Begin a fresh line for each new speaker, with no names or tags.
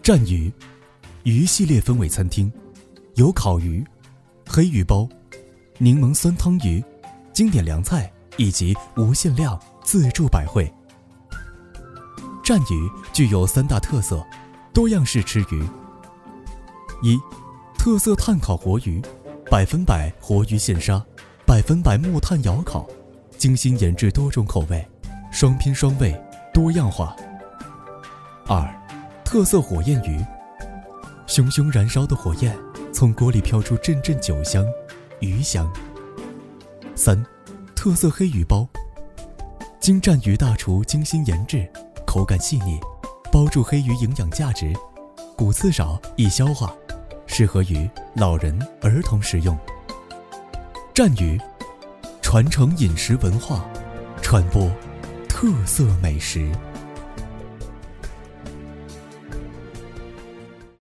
战鱼，鱼系列分为餐厅，有烤鱼、黑鱼包、柠檬酸汤鱼、经典凉菜以及无限量自助百汇。战鱼具有3大特色：多样式吃鱼。一、特色炭烤活鱼，100%活鱼现杀，100%木炭窑烤，精心研制多种口味，双拼双味，多样化。2、特色火焰鱼，熊熊燃烧的火焰从锅里飘出阵阵酒香、鱼香。3、特色黑鱼包，经战鱼大厨精心研制，口感细腻，包住黑鱼营养价值，骨刺少，易消化，适合于老人、儿童食用。战鱼，传承饮食文化，传播特色美食。